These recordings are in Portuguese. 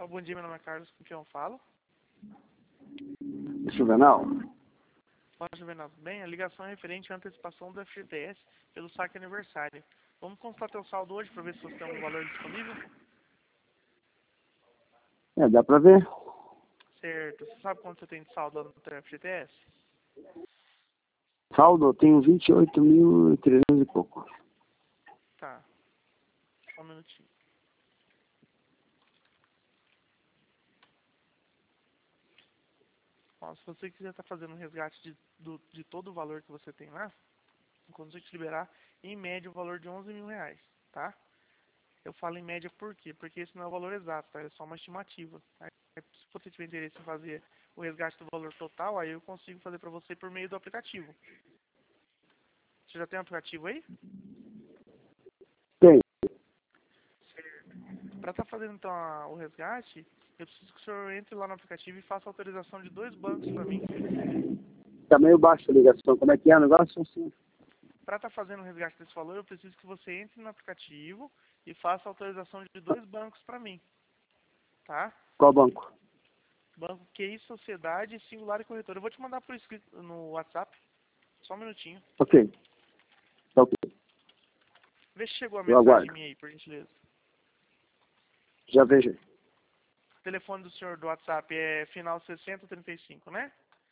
Bom dia, meu nome é Carlos, com quem eu falo? Juvenal? Fala, Juvenal, tudo bem? A ligação é referente à antecipação do FGTS pelo saque aniversário. Vamos consultar teu saldo hoje para ver se você tem algum valor disponível? Dá pra ver. Certo. Você sabe quanto você tem de saldo lá no teu FGTS? Saldo, eu tenho 28.300 e pouco. Tá. Só um minutinho. Ó, se você quiser estar fazendo um resgate de todo o valor que você tem lá, quando você te liberar, em média, o valor de R$ 11.000, tá? Eu falo em média por quê? Porque esse não é o valor exato, tá? É só uma estimativa. Aí, se você tiver interesse em fazer o resgate do valor total, aí eu consigo fazer para você por meio do aplicativo. Você já tem um aplicativo aí? Tem. Para estar fazendo então o resgate, eu preciso que o senhor entre lá no aplicativo e faça a autorização de 2 bancos para mim. Tá meio baixo a ligação. Como é que é o negócio? Assim. Para estar fazendo o resgate desse valor, eu preciso que você entre no aplicativo e faça a autorização de 2 bancos para mim. Tá? Qual banco? Banco QI, Sociedade, Singular e Corretora. Eu vou te mandar por escrito no WhatsApp. Só um minutinho. Ok. Tá ok. Vê se chegou a Eu mensagem aguardo. minha aí, por gentileza. Já vejo. O telefone do senhor do WhatsApp é final 6035, né?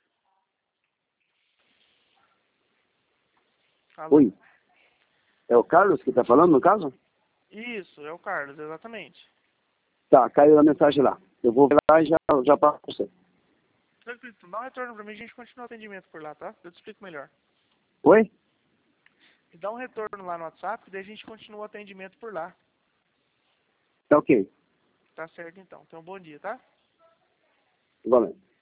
Alô? Oi. É o Carlos que tá falando, no caso? Isso, é o Carlos, exatamente. Tá, caiu a mensagem lá. Eu vou ver lá e já passo pra você. Tranquilo, dá um retorno pra mim e a gente continua o atendimento por lá, tá? Eu te explico melhor. Oi? Me dá um retorno lá no WhatsApp, daí a gente continua o atendimento por lá. Tá ok. Tá certo então. Então, bom dia, tá? Igualmente.